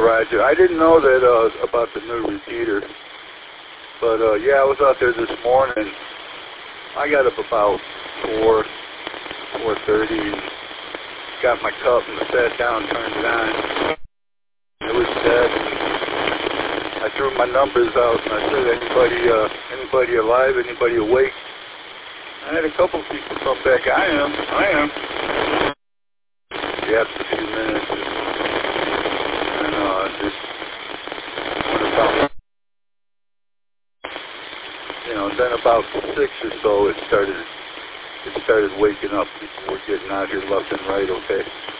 Roger. I didn't know that about the new repeater, but yeah, I was out there this morning. I got up about 4:30, and got my cup and sat down, turned it on. It was dead. I threw my numbers out and I said, anybody alive, anybody awake? I had a couple people come back. I am. Yeah, after a few minutes, and just went about, then about 6 or so, it started waking up. People were getting out here left and right. Okay.